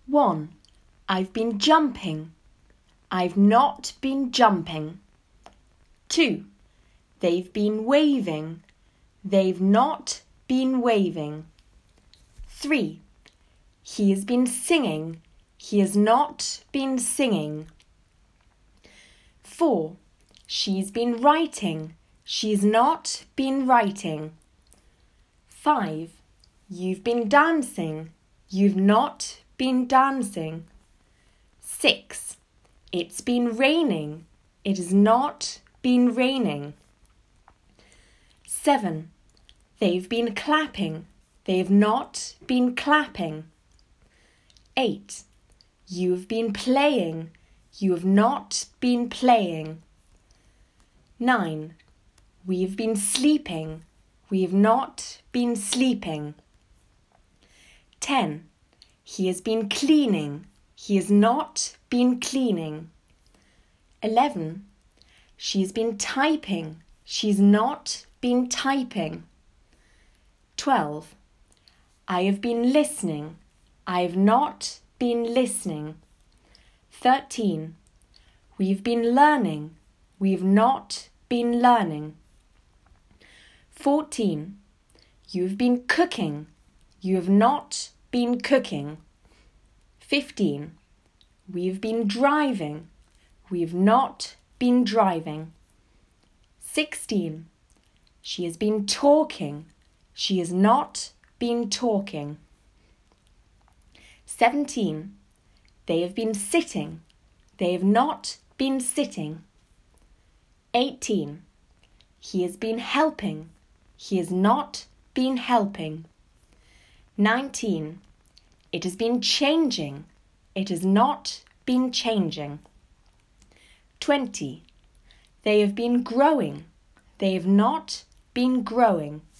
1. I've been jumping. I've not been jumping. 2. They've been waving. They've not been waving. 3. He has been singing. He has not been singing. 4. She's been writing. She's not been writing. 5. You've been dancing. You've not been dancing. 6. It's been raining. It has not been raining. 7. They've been clapping. They have not been clapping. 8. You've been playing. You have not been playing. 9. We've been sleeping. We have not been sleeping. 10. He has been cleaning. He has not been cleaning. 11. She's been typing. She's not been typing. 12. I have been listening. I have not been listening. 13. We've been learning. We've not been learning. 14. You've been cooking. You have not been cooking. 15. We've been driving. We've not been driving. 16. She has been talking. She has not been talking. 17. They have been sitting. They have not been sitting. 18. He has been helping. He has not been helping. 19. It has been changing. It has not been changing. 20. They have been growing. They have not been growing.